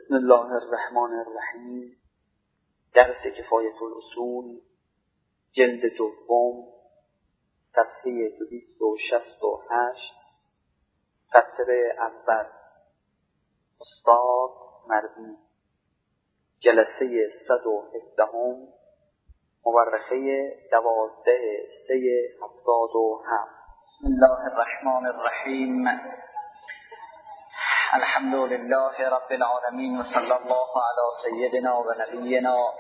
بسم الله الرحمن الرحیم. درس کفایة الاصول، جلد دوم، صفحه 268، سطر اول. استاد مردی، جلسه 117، مورخه 12/3/77. بسم الله الرحمن الرحیم. الحمد لله رب العالمین و صلی الله علی سیدنا و نبینا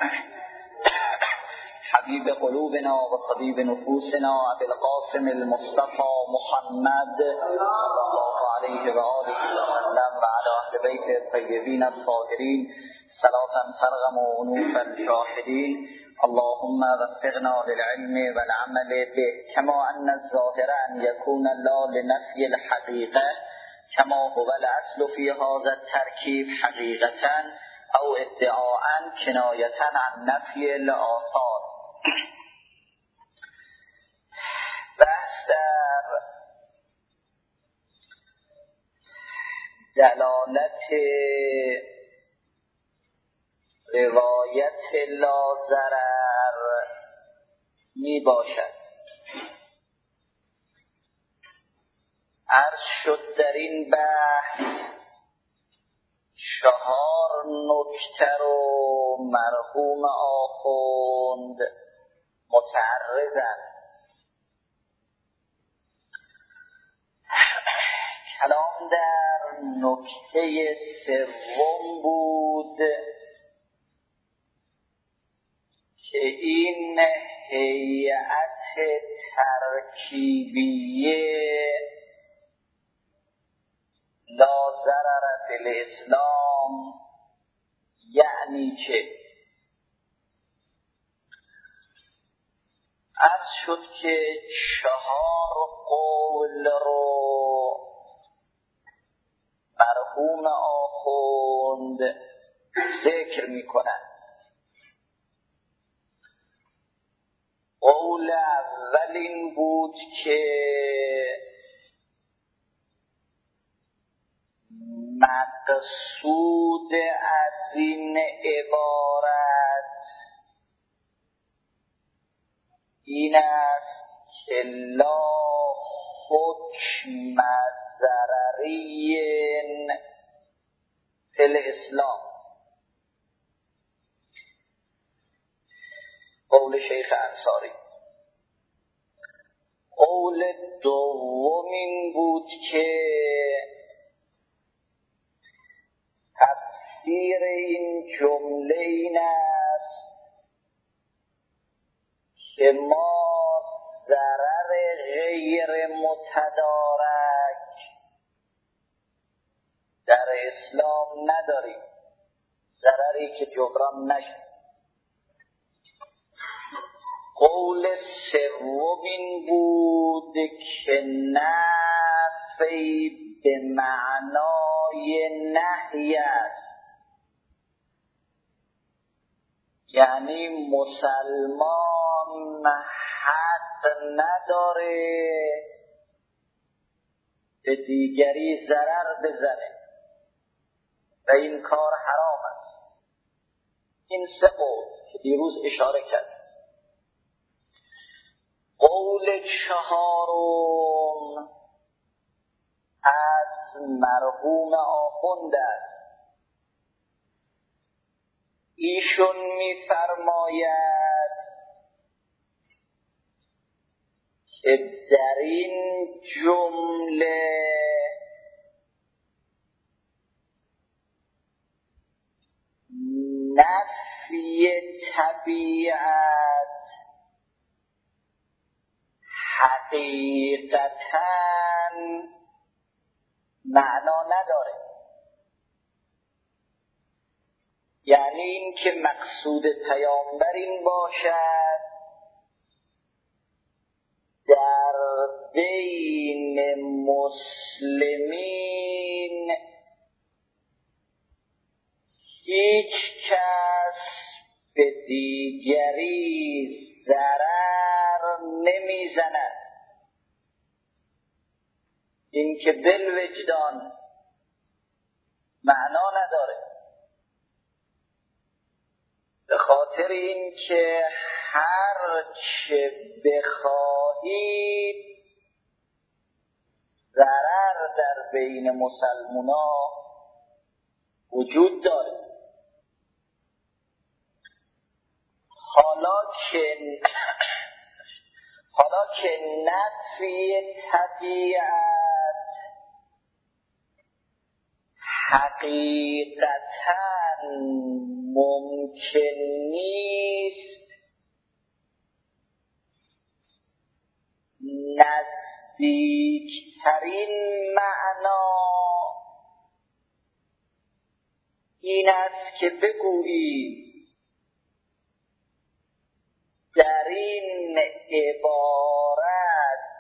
حبیب قلوبنا و طبیب نفوسنا ابی القاسم المصطفى محمد صلی الله علیه و آله و سلم و علی اهل بیت الطیبین الطاهرین صلاة ترغم انوف الشاهدین. اللهم وفقنا للعلم والعمل به كما ان الظاهر ان يكون لا لنفي الحقيقة كما هو الاصل في هذا التركيب حقيقة او ادعاء کنایة عن نفی الآثار. بحث در دلالت روایت لا ضرر می باشد. عرض شد در این بحث 4 نکته رو مرحوم آخوند متعرضند. کلام در نکته 3 بود که این هیئت ترکیبیه لا ضرر فی الاسلام یعنی چه؟ عرض شد که 4 قول رو مرحوم آخوند ذکر می کنند. قول اول این بود که مقصود از این عبارت این است که لا حکم ضرری فی الاسلام. قول شیخ انصاری. قول دوم این بود که تفسیر این جمله این است که ما ضرر غیر متدارک در اسلام نداریم، ضرری که جبران نشه. قول سوم این بود که نفی به معنای نهی است، یعنی مسلمان حق نداره به دیگری ضرر بزنه و این کار حرام است. این 3 قول که دیروز اشاره کرد. قول 4 از مرحوم آخوند است. ایشون می‌فرماید که در این جمله نفی طبیعت حقیقتاً معنا نداره. یعنی این که مقصود پیامبر این باشد در بین مسلمین هیچ کس به دیگری ضرر نمیزند. این که بالوجدان معنا نداره. خاطر این که هر چه بخواهید ضرر در بین مسلمونا وجود داره. حالا که نفی طبیعت حقیقتاً ممکن نیست، نزدیکترین معنا این است که بگویید در این عبارت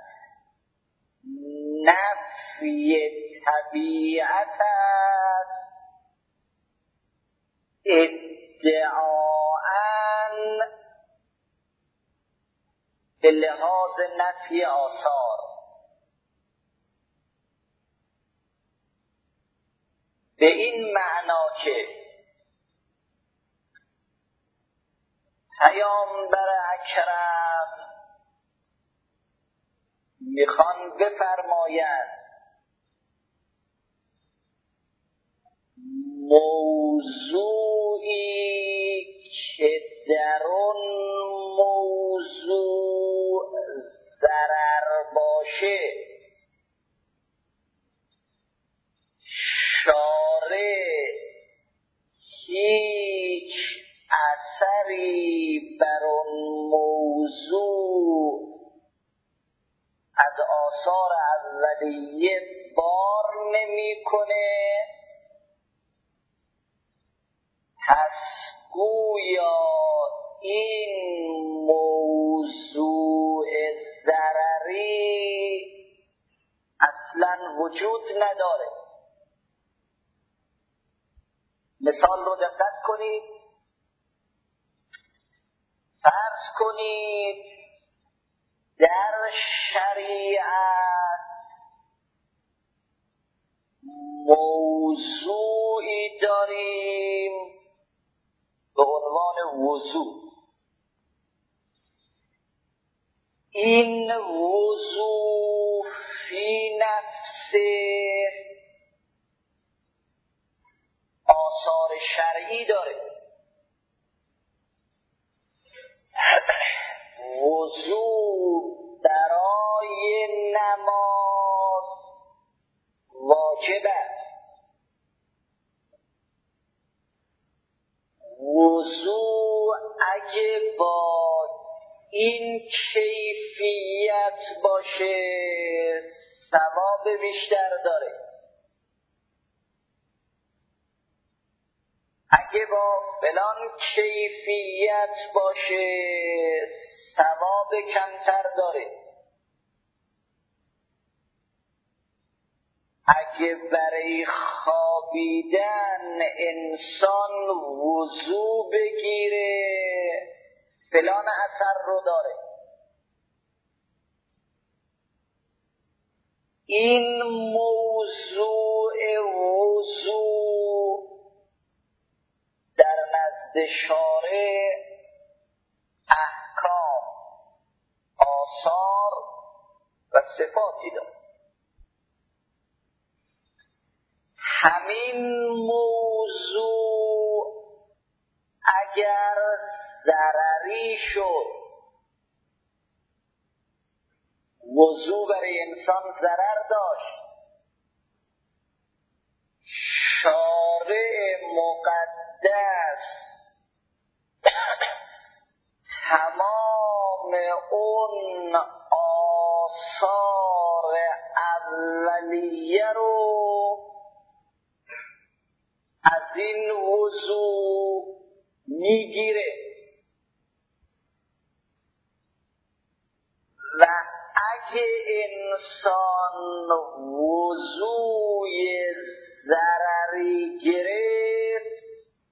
نفی طبیعت است، ادعاءً به لحاظ نفی آثار. به این معنا که پیامبر اکرم میخوان بفرمایند موضوعی که در اون موضوع ضرر باشه شارع هیچ اثری بر اون موضوع از آثار اولیه بار نمیکنه، پس گویا این موضوع ضرری اصلا وجود نداره. مثال رو دقت کنید. فرض کنید در شریعت موضوعی داریم به عنوان وضو. این وضو فی نفسه آثار شرعی داره. وضو برای نماز واجب است. وضو اگه با این کیفیت باشه ثواب بیشتر داره، اگه با فلان کیفیت باشه ثواب کمتر داره. اگه برای خوابیدن انسان وضو بگیره فلان اثر رو داره. این موضوع وضو در نزد شارع احکام، آثار و صفاتی داره. همین موضوع اگر ضرری شد، وضو برای انسان ضرر داشت، شارع مقدس تمام اون آثار اولیه رو از این وضو میگیره و اگه انسان وضوی ضرری گرفت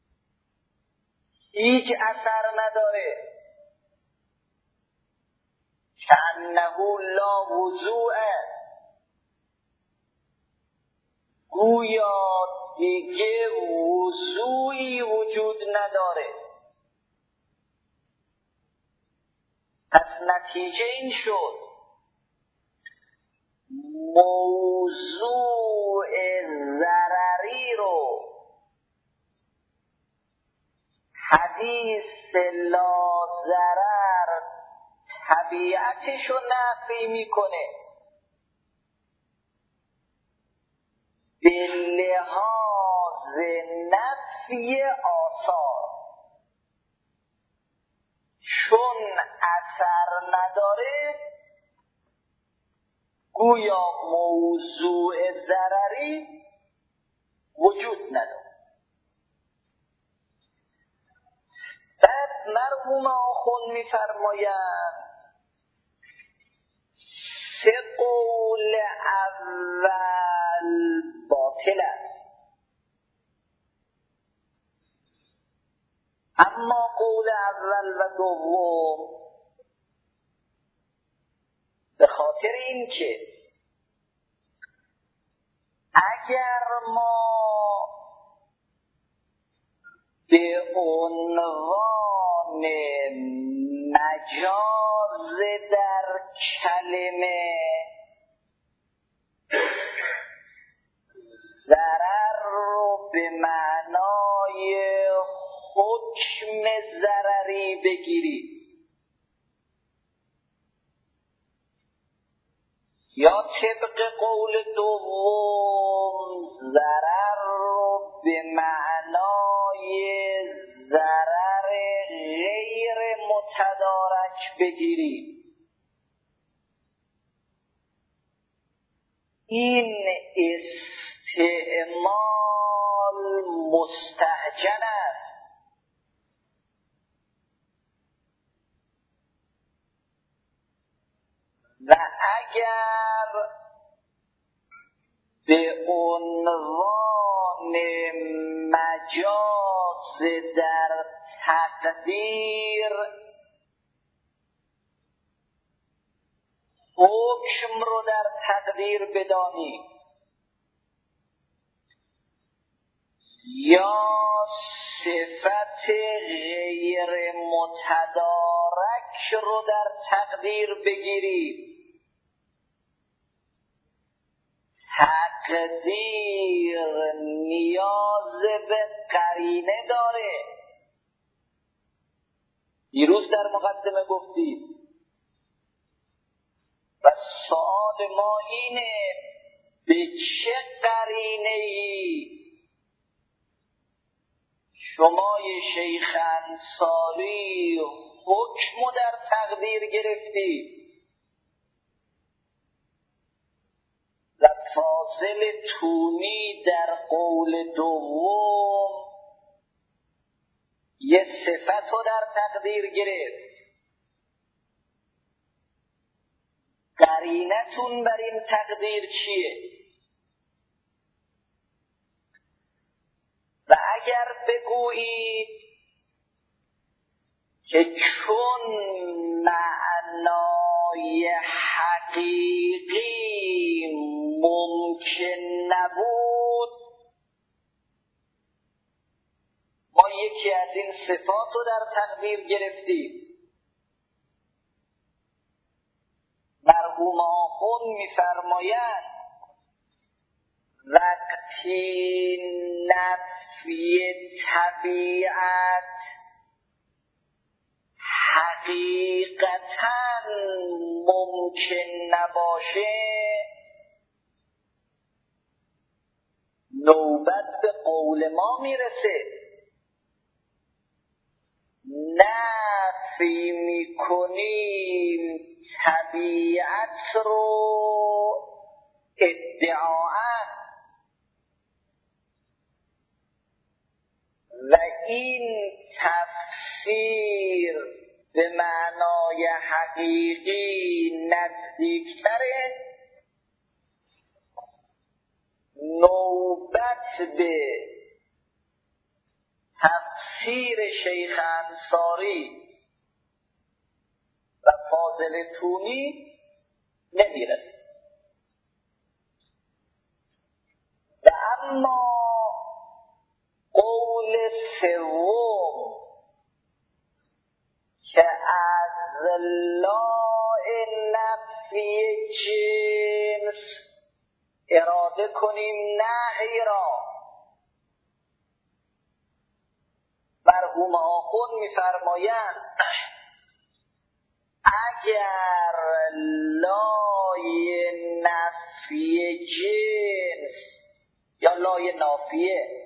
هیچ اثر نداره، کأنه لا وضوءه، گویا دیگه وضوعی وجود نداره. نتیجه این شد موضوع ضرری رو حدیث لا ضرر طبیعتش رو نفی میکنه به لحاظ نفی آثار، چون اثر نداره گویا موضوع ضرری وجود نداره. بعد مرحوم آخوند میفرمایند سه قول اول باطل است، اما قول اول و دوم به خاطر این که اگر ما به عنوان مجاز در کلمه ضرر رو به معنای حکم ضرری بگیریم یا طبق قول دوم ضرر رو به معنای ضرر غیر متدارک بگیریم، این استعمال مستهجن است و اگر به عنوان مجاز در تقدیر حکم رو در تقدیر بدانی یا صفت غیر متدارک رو در تقدیر بگیری، تقدیر نیاز به قرینه داره. دیروز در مقدمه گفتیم و سؤال ما اینه به چه قرینه‌ای شمای شیخ انصاری حکم در تقدیر گرفتی و فاضل تونی در قول دوم یه صفت رو در تقدیر گرفت؟ قرینتون بر این تقدیر چیه؟ و اگر بگویید که چون معنای حقیقی ممکن نبود ما یکی از این صفات رو در تقدیر گرفتیم، مرحوم آخوند می‌فرمایند وقتی نفی طبیعت حقیقتاً ممکن نباشه نوبت به قول ما میرسه، نفی میکنیم طبیعت رو ادعاءً و این تفسیر به معنای حقیقی نزدیکتره نوبت به تفسیر شیخ انصاری و فاضل تونی نمیرسه. و اما قول سوم که از لا بکنیم نهی را. مرحوم آخوند می‌فرمایند اگر لای نفی جنس یا لای نافیه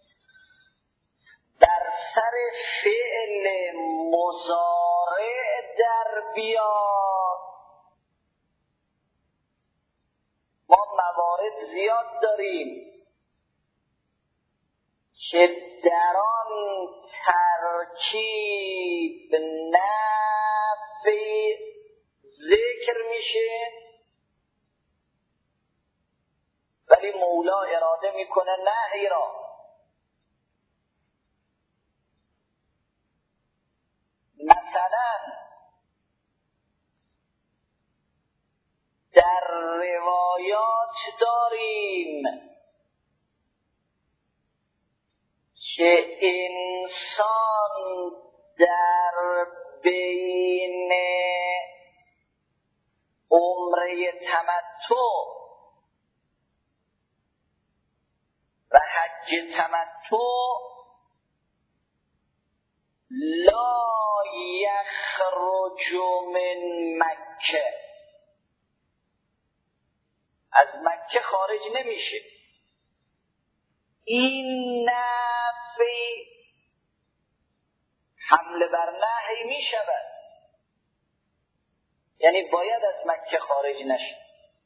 در سر فعل مضارع در بیاد، ما موارد زیاد داریم که در آن ترکیب نفی ذکر میشه ولی مولا اراده میکنه نهی را. مثلا در روایات داریم که انسان در بین عمره تمتع و حج تمتع لا یخرج من مکه، از مکه خارج نمیشه. این نفی حمله بر نهی میشود، یعنی باید از مکه خارج نشه.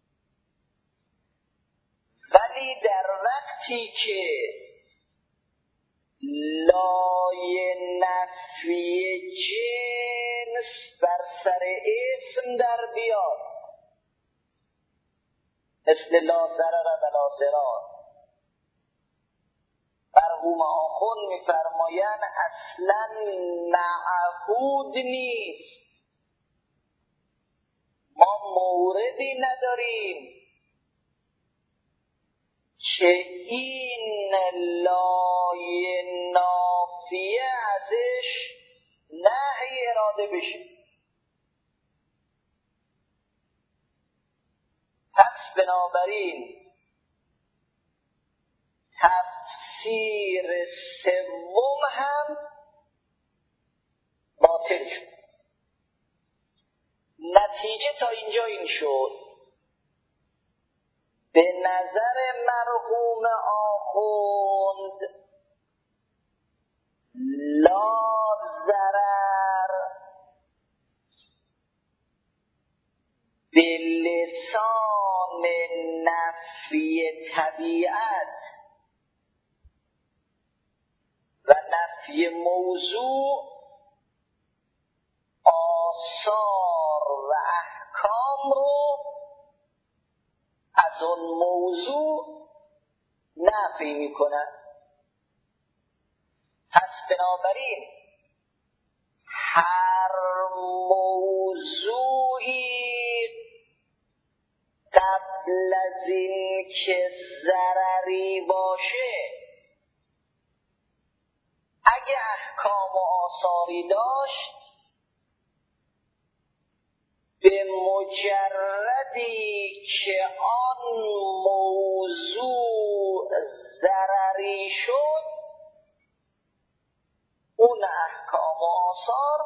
ولی در وقتی که لای نفی جنس بر سر اسم در بیاد، مثل لا ضرر ولا ضرار، مرحوم آخوند می‌فرمایند اصلا معهود نیست، ما موردی نداریم که این لای نافیه ازش نهی اراده بشه. پس بنابراین تفسیر سوم هم باطل شد. نتیجه تا اینجا این شد، به نظر مرحوم آخوند لا ضرر به لسان نفی طبیعت و نفی موضوع آثار و احکام رو از اون موضوع نفی میکنن. پس بنابراین هر موضوعی قبل از این که ضرری باشه اگه احکام و آثاری داشت، به مجردی که آن موضوع ضرری شد اون احکام و آثار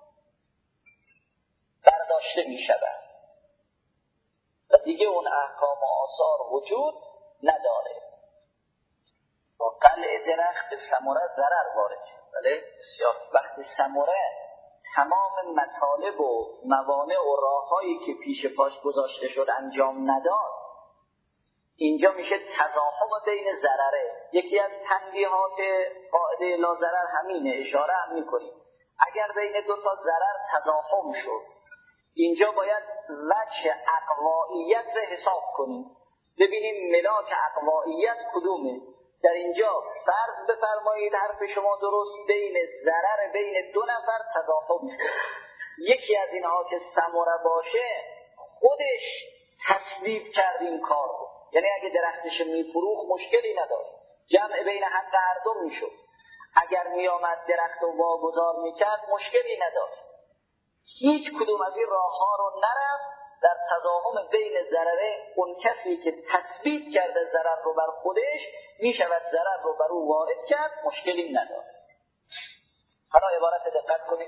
برداشته می شود و دیگه اون احکام و آثار وجود نداره. با قلع درخت به ثمره ضرر وارد شد، بله بسیار. وقتی ثمره تمام مطالب و موانع و راههایی که پیش پاش گذاشته شد انجام نداد، اینجا میشه تضاحم بین ضرره. یکی از تنبیهات قاعده لا ضرر همینه، اشاره هم میکنیم. اگر بین دو تا ضرر تضاحم شد، اینجا باید وجه اقوائیت رو حساب کنیم، ببینیم ملاک اقوائیت کدومه. در اینجا فرض بفرمایید حرف شما درست، بین ضرر بین دو نفر تضاحم شد، یکی از اینها که ثمره باشه خودش تصویب کرد این کار رو، یعنی اگه درختش میفروخت مشکلی نداشت، جمع بین حق هر دو میشد. اگر میامد درخت رو واگذار میکرد مشکلی نداشت. هیچ کدوم از این راه ها رو نرفت در تضاهم بین ضرره، اون کسی که تثبیت کرده ضرر رو بر خودش می شود ضرر رو بر او وارد کرد، مشکلی نداره. حالا عبارت دقت کنید.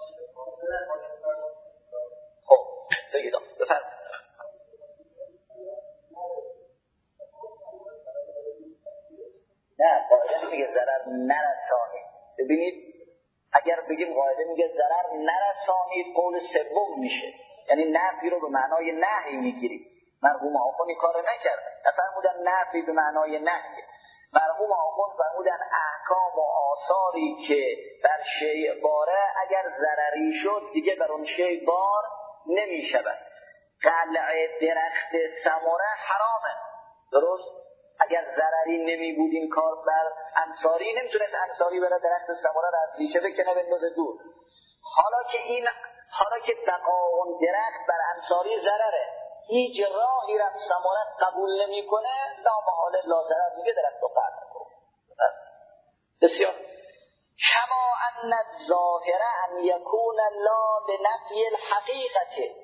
خب بگید بفرمایید. نه قاعده میگه ضرر نرسانید. ببینید اگر بگیم قاعده میگه ضرر نرسانید، قول سوم میشه، یعنی نفی رو به معنای نهی میگیرید. مرحوم آخوندی کار نکردن، نفرمودن نفی به معنای نهی. مرحوم آخوند فرمودن احکام و آثاری که بر شیء باره اگر ضرری شد دیگه بر اون شیء بار نمیشود. قلع درخت ثمره حرامه، درست؟ اگر ضرری نمی بود این کار بر انصاری، نمیتونست انصاری بره درخت ثمره رو از ریشه بکنه بندازه دور. حالا که بقا اون درخت بر انصاری ضرره، هیچ راهی را ثمره قبول نمیکنه، لامحاله لا ضرر میگه درخت رو قطع کنه. بسیار کما ان الظاهر ان یکون لا بنفی الحقیقت،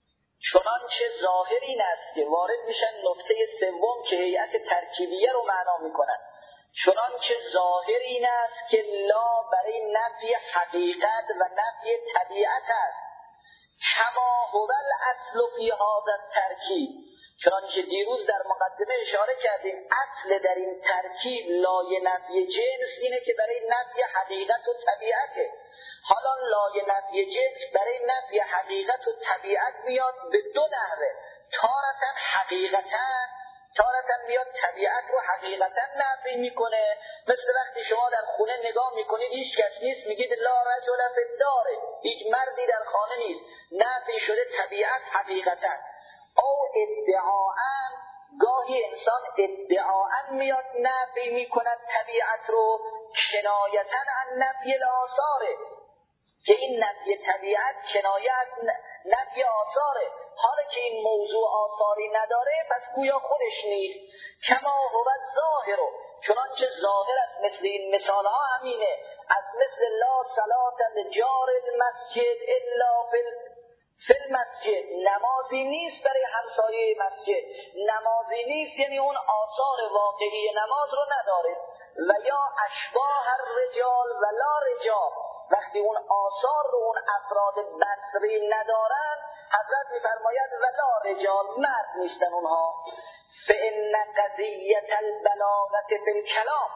چنانچه ظاهر این است که وارد میشن نقطه سوم که هیئت ترکیبیه رو معنا میکنن. چنانچه ظاهر این است که لا برای نفی حقیقت و نفی طبیعت است. کما هو الاصل فی هذا الترکیب، چنانچه دیروز در مقدمه اشاره کردیم اصل در این ترکیب لای نفی جنس اینه که برای نفی حقیقت و طبیعته. حالا لای نفی جنس برای نفی حقیقت و طبیعت میاد به دو نحوه، تارةً حقیقتاً، تارةً میاد طبیعت رو حقیقتاً نفی میکنه. مثل وقتی شما در خونه نگاه میکنید هیچ کس نیست، میگید لا رجل فی الدار، هیچ مردی در خانه نیست، نفی شده طبیعت حقیقتاً. او ادعاءً، گاهی انسان ادعاءً میاد نفی میکند طبیعت رو، کنایةً عن نفی الآثاره، که این نفی طبیعت کنایه از نفی آثاره. حالا که این موضوع آثاری نداره پس گویا خودش نیست. کما هو الظاهر، چنانچه ظاهر است، مثل این مثال ها همینه، از مثل لا صلاة لجار المسجد الا فی المسجد، نمازی نیست برای همسایه مسجد. نمازی نیست یعنی اون آثار واقعی نماز رو نداره. و یا اشباه الرجال و لا رجال، وقتی اون آثار رو اون افراد بصری ندارن، حضرت میفرماید و لا رجال، مرد نیستن اونها. فإن قضیة البلاغة فی الکلام،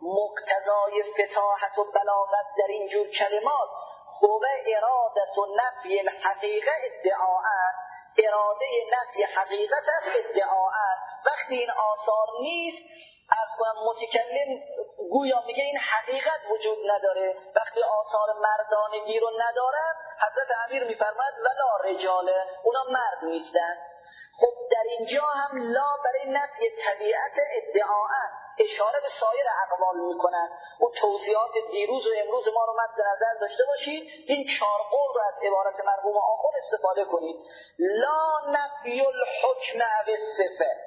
مقتضای فصاحت و بلاغت در اینجور کلمات، هو ارادت و نفی الحقیقه ادعاءً، اراده نفی حقیقت است ادعاءً. وقتی این آثار نیست، از کنم متکلم گویا میگه این حقیقت وجود نداره. وقتی آثار مردانگی رو ندارن، حضرت امیر میفرماید ولا رجاله، اونا مرد نیستن. خب در اینجا هم لا برای نفی طبیعت ادعاءً، اشاره به سایر اقوال میکنن. اون توضیحات دیروز و امروز ما رو مد نظر داشته باشید، این 4 قول رو از عبارت مرحوم آخوند استفاده کنید. لا نفی الحکم او الصفه،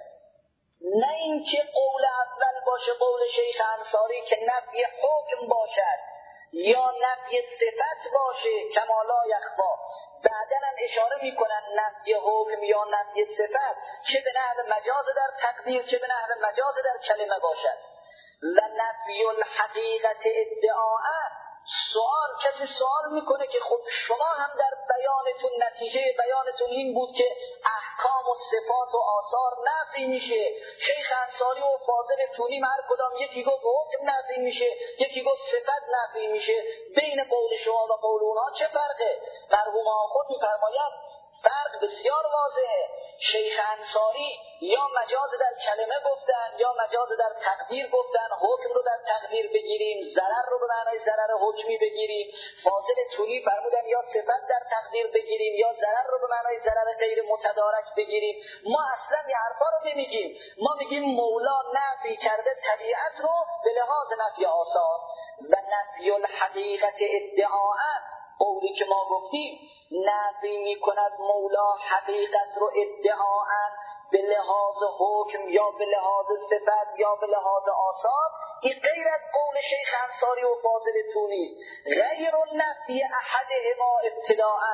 نه اینکه قول اول باشه قول شیخ انصاری که نفی حکم باشد یا نفی صفت باشه کما لا یخفا. بعداً هم اشاره میکنن نفی حکم یا نفی صفت چه به نحو مجاز در تقدیر چه به نحو مجاز در کلمه باشد. و نفی الحقیقت ادعاء، کسی سوال میکنه که خب شما هم در بیانتون، نتیجه بیانتون این بود که احکام و صفات و آثار نفی میشه. شیخ انصاری و فاضل تونیم هر کدام یکی گفت حکم نفی میشه، یکی گفت صفت نفی میشه. بین قول شما و قول اونها چه فرقه؟ مرحوم آخوند میفرماید فرق بسیار واضحه. شیخ انصاری یا مجاز در کلمه گفتن یا مجاز در تقدیر گفتن، حکم رو در تقدیر بگیریم، ضرر رو به معنای ضرر حکمی بگیریم. فاضل طولی فرمودن یا صفت در تقدیر بگیریم یا ضرر رو به معنای ضرر غیر متدارک بگیریم. ما اصلا این حرفا رو نمیگیم، ما میگیم مولا نفی کرده طبیعت رو به لحاظ نفی آثار. و نفی الحقیقت ادعاء، قولی که ما گفتیم نفی میکند مولا حقیقت رو ادعاءً به لحاظ حکم یا به لحاظ صفت یا به لحاظ آثار، این غیر از قول شیخ انصاری و فاضل تونی است. غیر نفی احدهما ابتداءً،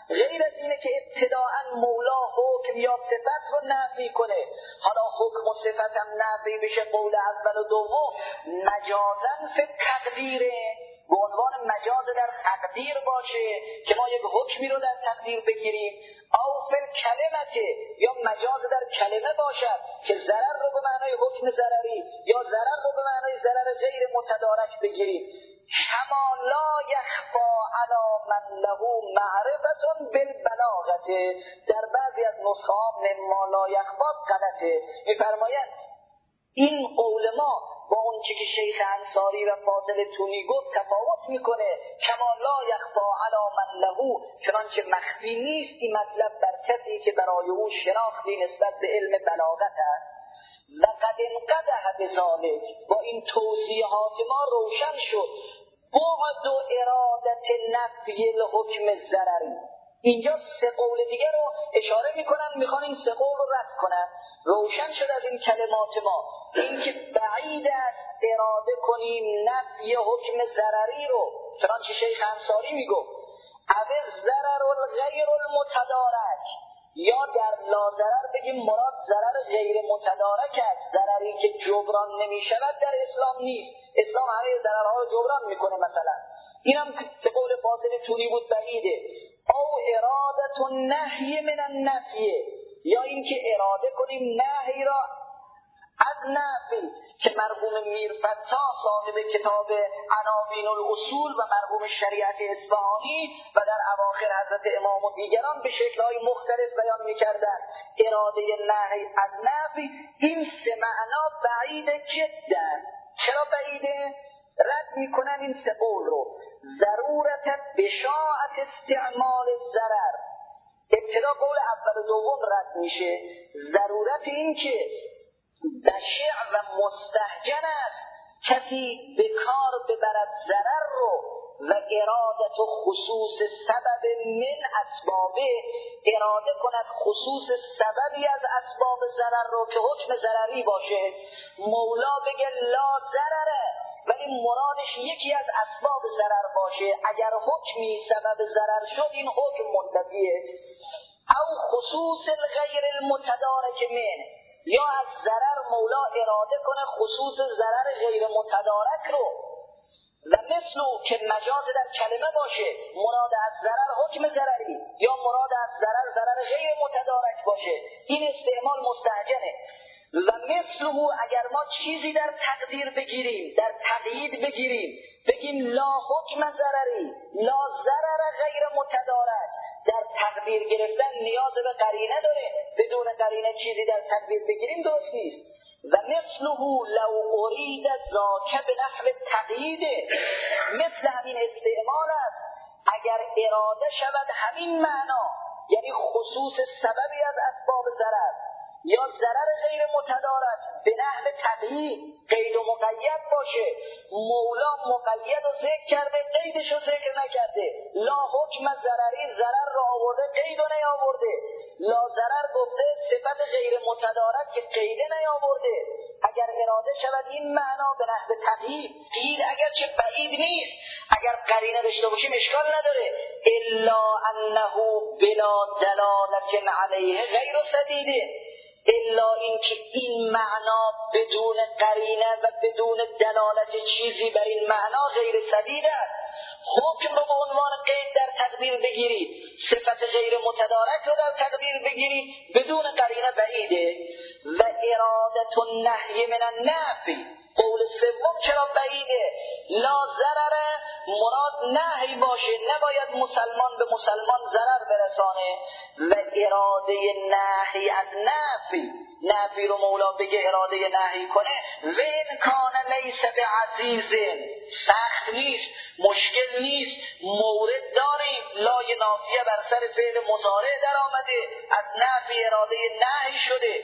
غیر از اینه که ابتداءً مولا حکم یا صفت رو نفی کنه. حالا حکم و صفت هم نفی بشه، قول اول و دوم مجازاً فی تقدیره، به عنوان مجاز در تقدیر باشه که ما یک حکمی رو در تقدیر بگیریم، او فی الکلمه، یا مجاز در کلمه باشد که ضرر رو به معنای حکم ضرری یا ضرر رو به معنای ضرر غیر متدارک بگیریم. کما لا یخفا علی من له معرفة بالبلاغه، در بعضی از نسخه ها مما لا یخفا غلطه، میفرمایند این قول ما با اون که شیخ انصاری و فاضل تونی گفت تفاوت میکنه. کما لا یخفا علی من له، چنانچه مخفی نیست این مطلب بر کسی که برای او شناختی نسبت به علم بلاغت است. لقد انقدح بذالک، با این توضیحات ما روشن شد بعد و ارادت نفی الحکم ضرری. اینجا سه قول دیگر رو اشاره میکنن، میخوان این سه قول رو رد کنن. روشن شد از این کلمات ما اینکه بعید است اراده کنیم نفی حکم ضرری رو، چنانچه شیخ انصاری میگفت او ضرر غیر المتدارک، یا در لا ضرر بگیم مراد ضرر غیر متدارک است، ضرری که جبران نمیشود در اسلام نیست. اسلام همه ضررها رو جبران میکنه. مثلا اینم که قول فاضل تونی بود بعیده. او ارادت النهی من النفی، یا اینکه اراده کنیم نهی را از نفی، که مرحوم میرفتا صاحب کتاب عناوین الاصول و مرحوم شریعت اصفهانی و در اواخر حضرت امام و دیگران به شکل‌های مختلف بیان می‌کردند. اراده نهی از نفی، این سه معنا بعیده جدا. چرا بعیده؟ رد میکنن این سه قول رو. ضرورت بشاعت استعمال ضرر، ابتدا قول اول و دوم رد میشه. ضرورت این که بشع و مستهجن است کسی به کار ببرد ضرر رو و ارادت و خصوص سبب من اسبابه، اراده کند خصوص سببی از اسباب ضرر رو که حکم ضرری باشه. مولا بگه لا ضرره ولی مرادش یکی از اسباب ضرر باشه، اگر حکمی سبب ضرر شد این حکم منتفیه. او خصوص غیر المتدارک من، یا از ضرر مولا اراده کنه خصوص ضرر غیر متدارک رو. و مثلو که مجاز در کلمه باشه، مراد از ضرر حکم ضرری یا مراد از ضرر غیر متدارک باشه، این استعمال مستهجنه. و مثلو اگر ما چیزی در تقدیر بگیریم، در تقیید بگیریم، بگیم لا حکم ضرری لا ضرر غیر متدارک، در تقدیر گرفتن نیاز به قرینه داره، بدون قرینه چیزی در تقدیر بگیریم درست نیست. و مثله لو ارید ذاک به نحو تقیید، مثل همین استعمال است اگر اراده شود همین معنا، یعنی خصوص سببی از اسباب ضرر یا ضرر غیر متدارک به نحو تقیید، قید و مقید باشه. مولا مقید رو ذکر کرده، قیدش رو ذکر نکرده. لا حکم ضرری، ضرر رو آورده، قید رو نیاورده. لا ضرر گفته، صفت غیر متدارک که قیده نیاورده. اگر اراده شود این معنا به نحو تقیید، قید اگر چه بعید نیست، اگر قرینه داشته باشیم اشکال نداره. الا انه بلا دلالت علیه غیر سدیده، الا اینکه این معنا بدون قرینه و بدون دلالت چیزی بر این معنا غیر سدید است. حکم رو به عنوان قید در تقدیر بگیرید، صفت غیر متدارک رو در تقدیر بگیرید، بدون قرینه بعیده. و ارادت النهی من النفی، قول سوم چرا بعیده؟ لا ضرر مراد نهی باشه، نباید مسلمان به مسلمان ضرر برسانه. و اراده نهی از نفی رو مولا بگه اراده نهی کنه. و این کان لیس بعزیز، سخت نیست، مشکل نیست، مورد داریم، لای نافیه بر سر فعل مضارع در آمده، از نفی اراده نهی شده.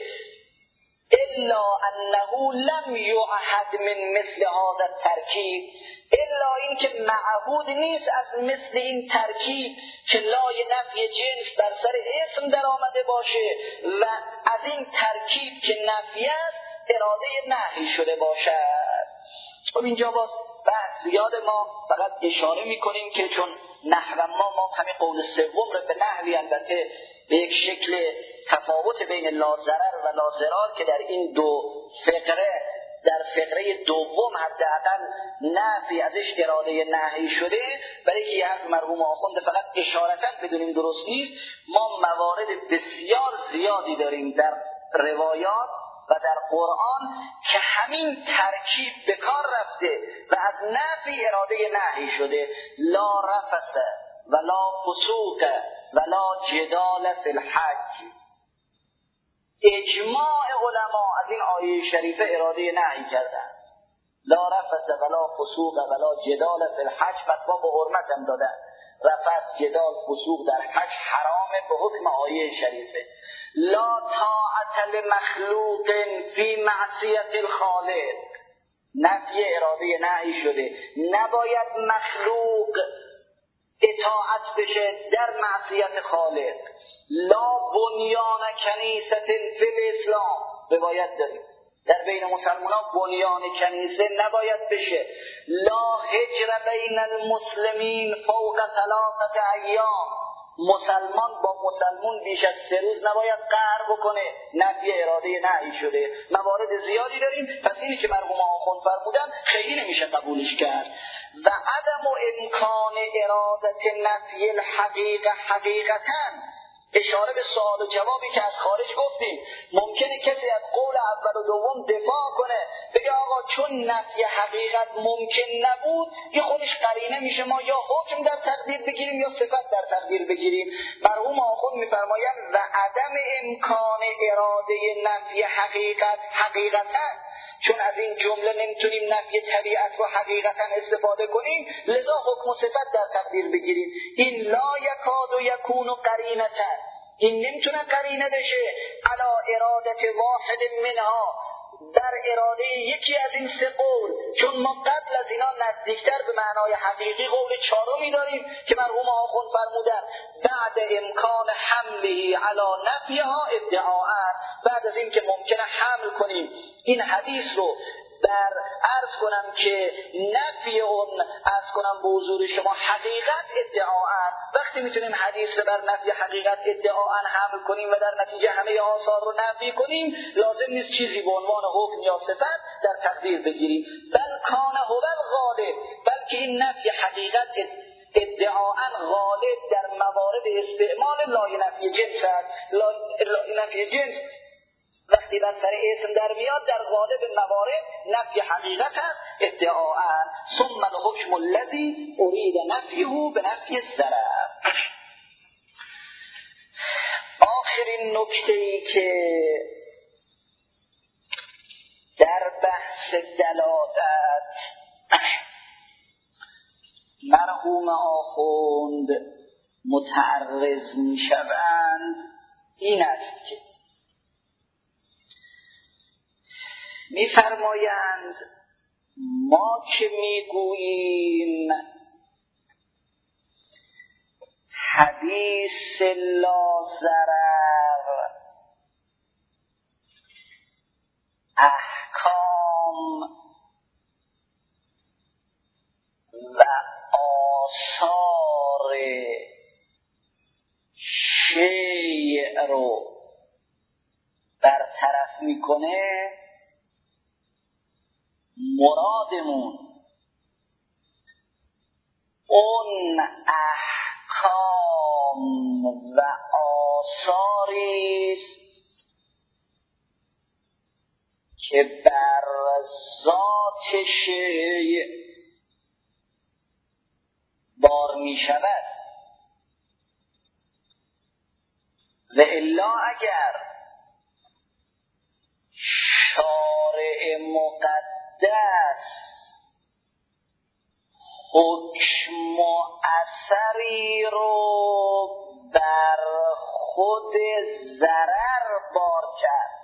الا انه لم یعهد من مثل هذا الترکیب، الا این که معهود نیست از مثل این ترکیب که لای نفی جنس بر سر اسم در آمده باشه و از این ترکیب که نفی است اراده نهی شده باشد. خب اینجا باز بحث زیاد، ما فقط اشاره میکنیم که چون نحو ما همین قول سوم رو به نحوی البته به یک شکل تفاوت بین لا ضرر و لا ضرار که در این دو فقره، در فقره دوم حداقل نفی ازش اراده نهی شده، برای که یه حرف مرحوم آخونده فقط اشارتا بدونیم درست نیست. ما موارد بسیار زیادی داریم در روایات و در قرآن که همین ترکیب به کار رفته و از نفی اراده نهی شده. لا رفث ولا فسوق ولا جدال فی الحج. اجماع علما از این آیه شریفه اراده نهی کردن. لا رفث ولا فسوق ولا جدال فی الحج، فتوا به حرمت هم دادن. رفث، جدال، فسوق در حج حرامه به حکم آیه شریفه. لا طاعت لمخلوق فی معصیت الخالق، نفی اراده نهی شده. نباید مخلوق اطاعت بشه در معصیت خالق. لا بنیان کنیسه فی الاسلام، روایت داریم در بین مسلمانان بنیان کنیسه نباید بشه. لا هجر بین المسلمین فوق 3 ایام، مسلمان با مسلمان بیش از 3 روز نباید قهر بکنه. نفی اراده نهی شده. موارد زیادی داریم، پس اینی که مرحوم آخوند فرمودن خیلی نمیشه قبولش کرد. و عدم امکان ارادت نفی الحقیقه حقیقتاً، اشاره به سوال و جوابی که از خارج گفتیم. ممکنه کسی از قول اول و دوم دفاع کنه، بگه آقا چون نفی حقیقت ممکن نبود این خودش قرینه میشه، ما یا حکم در تقدیر بگیریم یا صفت در تقدیر بگیریم. مرحوم آخوند میفرمایند و عدم امکان اراده نفی حقیقت حقیقتا، چون از این جمله نمیتونیم نفی طبیعت رو حقیقتا استفاده کنیم، لذا حکم و صفت در تقدیر بگیریم. این لا یکاد و یکون قرینتا، این نمیتونه قرینه بشه علا ارادت واحد منها، در اراده یکی از این 3 قول. چون ما قبل از اینا نزدیکتر به معنای حقیقی قول 4 داریم که مرحوم آخوند فرمودن بعد امکان حمله علا نفیها ادعاء، بعد از این که ممکنه حمل کنیم این حدیث رو در عرض کنم که نفی اون عرض کنم به حضور شما حقیقت ادعاء، وقتی میتونیم حدیث رو بر نفی حقیقت ادعاء حمل کنیم و در نتیجه همه آثار رو نفی کنیم، لازم نیست چیزی به عنوان حکم یا صفت در تقدیر بگیریم. بل کان هو الغالب، بلکه این نفی حقیقت ادعاء غالب در موارد استعمال لای نفی جنس است. لای نفی جنس وقتی بر سر اسم در میاد در غالب موارد نفی حقیقت است ادعاء. ثم الحکم الذی ارید نفیه به نفی الضرر. آخرین نکته‌ای که در بحث دلالت مرحوم آخوند متعرض میشوند این است که می‌فرمایند ما که میگوییم حدیث لا ضرر احکام و آثار شیء رو برطرف میکنه، مرادمون اون احکام و آثاری که بر ذات شیء بار می شود. و الا اگر شارع مقدس حکم و اثری رو بر خود ضرر بار کرد،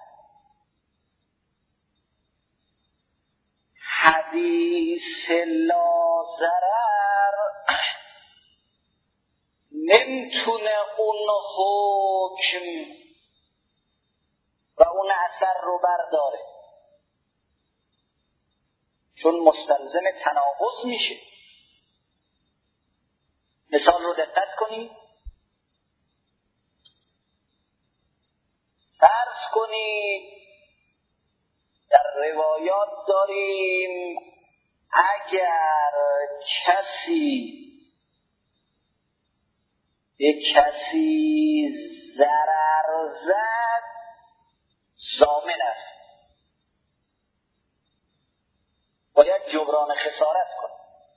حدیث لا ضرر نمیتونه اون حکم و اون اثر رو برداره. چون مستلزم تناقض میشه. مثال رو دقت کنید. فرض کنید در روایات داریم اگر کسی به کسی ضرر زد ضامن است، باید جبران خسارت کنه.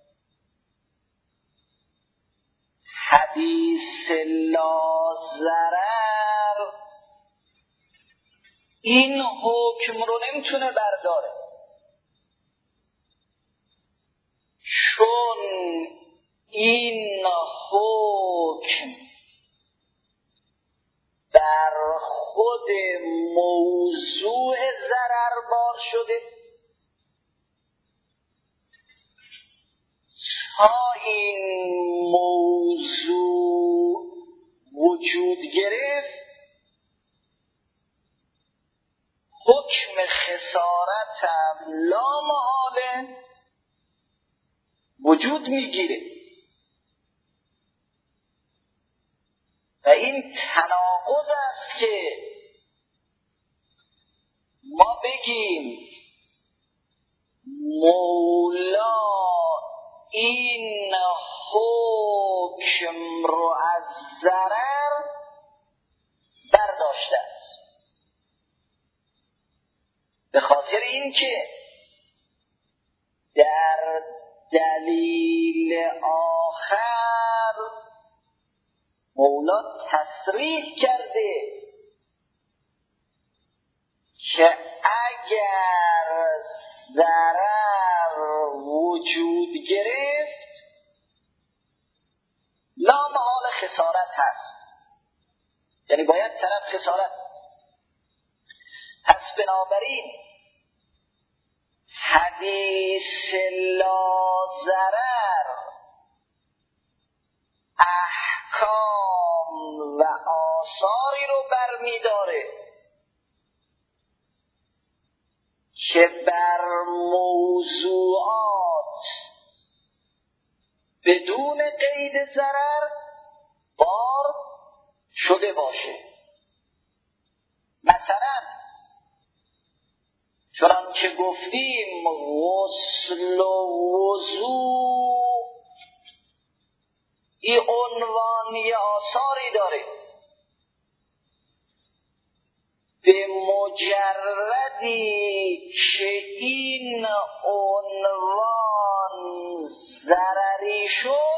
حدیث لا ضرر این حکم رو نمیتونه برداره، چون این حکم در خود موضوع ضرر بار شده. تا این موضوع وجود گرفت حکم خسارت هم لا محاله وجود میگیره و این تناقض است که ما بگیم مولا این حکم رو از ضرر برداشته است، به خاطر اینکه در دلیل آخر مولا تصریح کرده که اگر ضرر وجود گرفت لا محال خسارت هست، یعنی باید طرف خسارت. پس بنابراین حدیث لا ضرر احکام و آثاری رو برمی‌داره که بر موضوعات بدون قید ضرر بار شده باشه. مثلا چنانچه گفتیم غسل و وضو این عنوان یه آثاری داره، به مجردی که این عنوان ضرری شد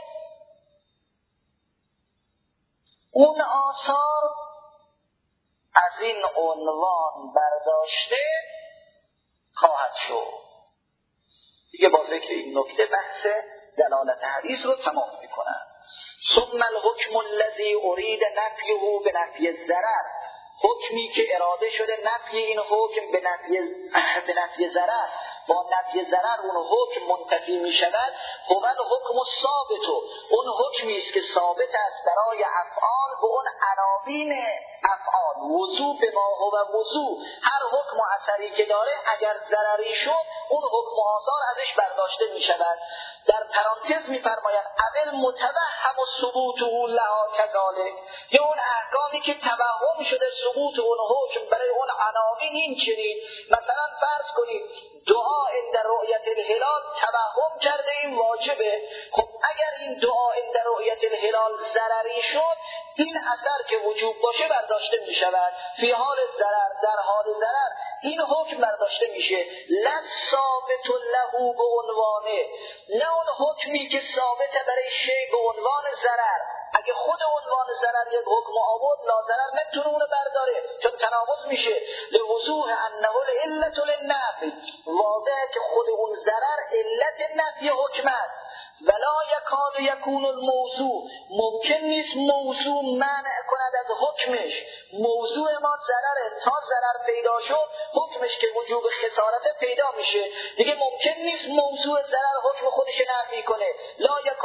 اون آثار از این عنوان برداشته خواهد شد. دیگه با ذکر این نکته بحث دلالت حدیث رو تمام میکنن. ثم الحکم الذی ارید نفیه به نفی الضرر، حکمی که اراده شده نفی این حکم به نفی ضرر، با نفی ضرر اون حکم منتفی می شود. هو الحکم الثابت، اون حکمی است که ثابت است برای افعال به اون عناوین افعال. وضو به ما هو وضو، هر حکم و اثری که داره اگر ضرری شد اون حکم و آثار ازش برداشته می شود. در پرانتز می فرمایند اول متوهم ثبوته لها کذالک، یا اون احکامی که توهم شده ثبوت اون حکم برای اون عناوین این چنین. مثلا فرض کنید دعا عند رؤیت الهلال توهم کرده این واجبه، خب اگر این دعا عند رؤیت الهلال ضرری شد این اثر که وجوب باشه برداشته می شود. فی حال ضرر، در حال ضرر این حکم برداشته میشه. لثابت له به عنوانه، نه اون حکمی که ثابته برای شی به عنوان ضرر. اگه خود عنوان ضرر یک حکم آورد لا ضرر نمیتونه اونو برداره چون تناقض میشه. لوضوح انه العلت للنفی، واضحه که خود اون ضرر علت نفی حکم است. ولا یکاد یکون الموضوع، ممکن نیست موضوع منع کند از حکمش. موضوع ما ضرره، تا ضرر پیدا شد حکمش که وجوب خسارت پیدا میشه. دیگه ممکن نیست موضوع ضرر حکم خودش نفی کنه. لا یکاد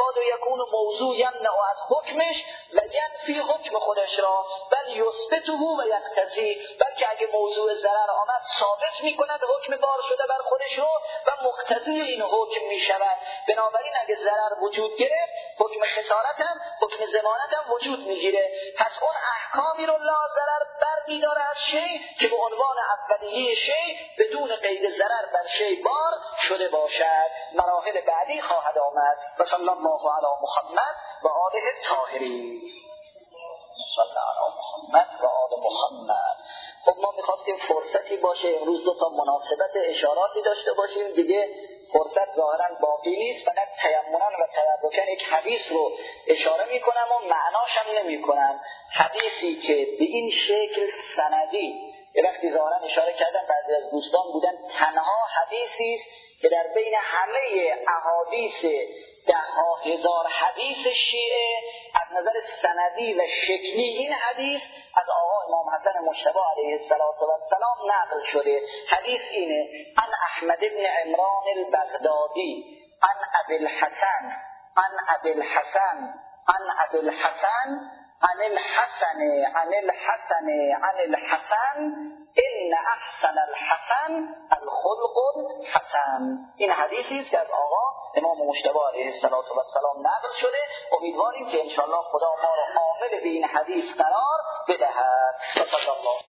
یکاد و یکون موضوع یمنع از حکمش و ینفی حکم خودش را، بل یثبته و یقتضی، بلکه اگه موضوع ضرر آمد ثابت میکند حکم بار شده بر خودش رو و مقتضی این حکم میشود. بنابراین اگه ضرر وجود گرفت حکم خسارت هم حکم ضمانت هم وجود میگیره. پس اون احکامی رو لا ضرر بر میداره از شی که به عنوان اولیه شی بدون قید ضرر بر شی بار شده باشد. مراحل بعدی خواهد آمد. و صلی الله علی محمد و آله الطاهرین. صلی علی محمد و آل محمد. خب ما میخواستیم فرصتی باشه امروز دو تا مناسبت اشاراتی داشته باشیم، دیگه فرصت ظاهرا باقی نیست. فقط تیمنا و تبرکن یک حدیث رو اشاره میکنم و معناش هم نمیکنم. حدیثی که به این شکل سندی، یه وقتی ظاهرا اشاره کردم بعضی از دوستان بودن، تنها حدیثی است که در بین همه احادیث 10,000 حدیث شیعه از نظر سندی و شکلی این حدیث از آقا امام حسن مجتبی علیه السلام نقل شده. حدیث اینه: عن احمد بن عمران البغدادی عن ابی الحسن عن الحسن ان احسن الحسن الخلق الحسن. این حدیثی است که از آقا امام مجتبی علیه السلام نقل شده. امیدواریم که انشاءالله خدا ما رو عامل به این حدیث قرار بدهد. صلی الله